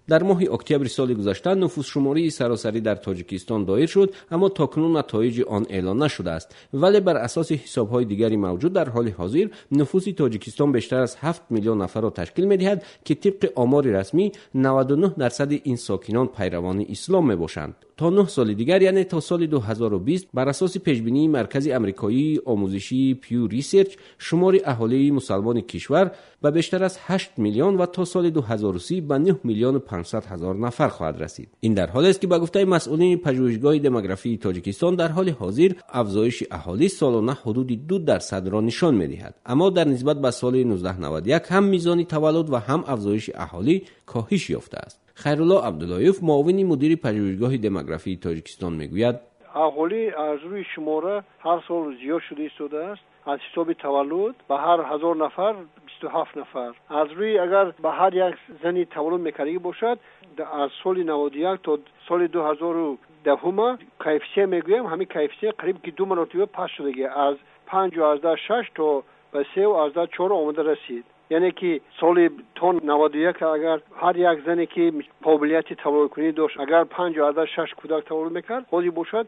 در ماه اکتبر سال گذشته نفوس شماری سراسری در تاجیکستان دایر شد، اما تاکنون نتایج آن اعلان نشده است. ولی بر اساس حساب‌های دیگری موجود در حال حاضر نفوس تاجیکستان بیشتر از 7 میلیون نفر را تشکیل می‌دهد که طبق آمار رسمی 99% این ساکنان پیروان اسلام میباشند. تا 9 سال دیگر یعنی تا سال 2020 بر اساس پیشبینی مرکز آمریکایی آموزشی پیو ریسرچ شمار اهالی مسلمان کشور به بیشتر از 8 میلیون و تا سال 2030 به 9 میلیون 500 هزار نفر خواهد رسید. این در حالی است که به گفته مسئولین پژوهشگاه دموگرافی تاجیکستان در حال حاضر افزایش اهالی سالانه حدود 2% را نشان می‌دهد، اما در نسبت به سال 1991 هم میزان تولد و هم افزایش اهالی کاهش یافته است. خیرالله عبداللهیف معاون مدیر پژوهشگاه دموگرافی تاجیکستان میگوید اهالی از روی شماره هر سال زیاد شده است. از حساب تولد به هر 1000 نفر 27 نفر. از روی اگر به هر یک زنی تولد میکرده باشد از سال 91 تا سال 2010 کیفیت میگویم همین کیفیت قریب که 2 مرتبه پس شده، از 5.6 تا به 3.4 آمده رسید. یعنی که سال 91 اگر هر یک زنی که قابلیت تولد کنی داشت اگر 5.6 کودک تولد میکرد، حالی باشد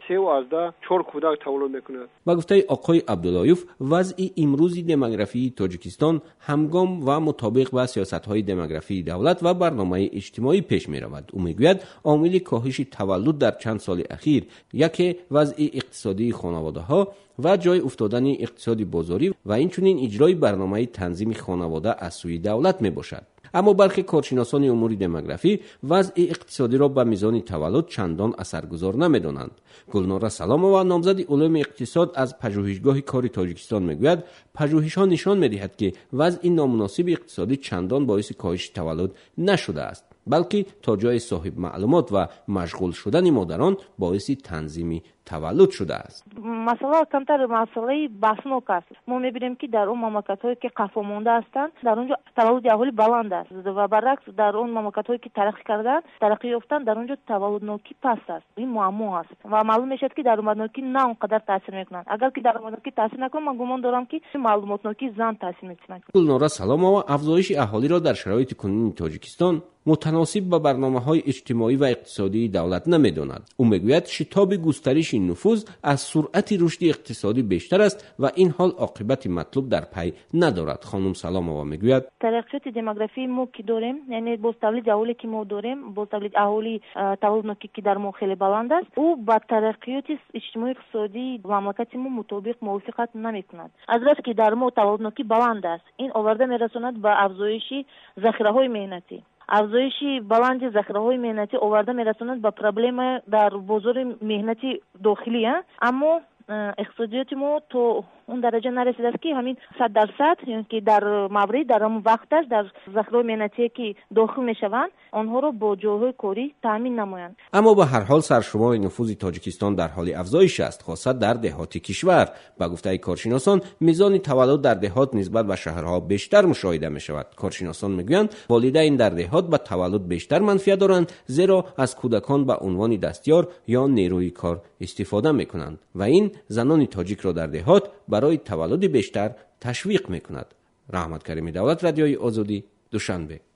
3.4 کودک تولد میکند. با گفته آقای عبداللهیف وضع امروزی دموگرافی تاجیکستان همگام و مطابق با سیاست‌های دموگرافی دولت و برنامه اجتماعی پیش می‌رود. او میگوید عامل کاهش تولد در چند سال اخیر یک وضع اقتصادی خانواده‌ها و جای افتادن اقتصاد بازاری و اینچنین اجرای برنامه تنظیم خانواده از سوی دولت می باشد. اما برخی کارشناسان امور دموگرافی وضع اقتصادی را به میزان تولد چندان اثرگذار نمی‌دانند. گلنار سلامова نامزد علوم اقتصاد از پژوهشگاه کار تاجیکستان میگوید پژوهش‌ها نشان می‌دهد که وضع نامناسب اقتصادی چندان باعث کاهش تولد نشده است، بلکه تا جای صاحب معلومات و مشغول شدن مادران باعث تنظیم تولد شده است. مسئله کمتر مسئله بحثناک است. ما می‌بینیم که در اون مملکت‌هایی که قفا مانده هستند در اونجا تولد اهالی بلند است و برعکس در اون مملکت‌هایی که ترقی کردند ترقی یافتند در اونجا تولد نوکی پست است. این معما است و معلوم میشد که درآمد نوکی نه اونقدر تاثیر میکنند. اگر که درآمد نوکی تاثیر نکنه من گمان دارم که معلومات نوکی زن تاثیر میکنند. گلنار سلامова افزایش اهالی را در شرایط کنونی تاجیکستان متناسب با برنامه‌های اجتماعی و اقتصادی دولت نمی‌داند. او میگوید شتاب گسترش نفوذ از سرعت رشد اقتصادی بیشتر است و این حال عاقبت مطلوب در پی ندارد. خانم سلامова میگوید ترقیات دموگرافی ما که داریم، یعنی با تولید اهالی که ما داریم، با تولید اهالی تولد نوکی که در ما خیلی بلند است، او با ترقیات اجتماعی اقتصادی مملکت ما مطابق موافقت نمی‌کند. از راست که در ما تولد نوکی بلند است، این آورده می‌رساند به افزایش ذخیره‌های مهنتی. افزایش بلند ذخیره‌های مهنتی آورده می‌رساند به پروبلم در بازار مهنتی داخلی، اما اقتصادیات ما تو اون درجه نرسیده است که همین 100% یعنی که در مورد در اون وقت است در ذخیره مهنتی که داخل میشوند آنها رو با جاهای کاری تامین نمایند. اما به هر حال سرشمار نفوذ تاجیکستان در حال افزایش است، خاصه در دهات کشور. با گفته کارشناسان میزان تولد در دهات نسبت به شهرها بیشتر مشاهده می شود. کارشناسان میگویند والدین در دهات به تولد بیشتر منفعت دارند زیرا از کودکان به عنوان دستیار یا نیروی کار استفاده میکنند و این زنان تاجیک را در دهات برای تولد بیشتر تشویق میکند. رحمت کریمی دولت، رادیوی آزادی، دوشنبه.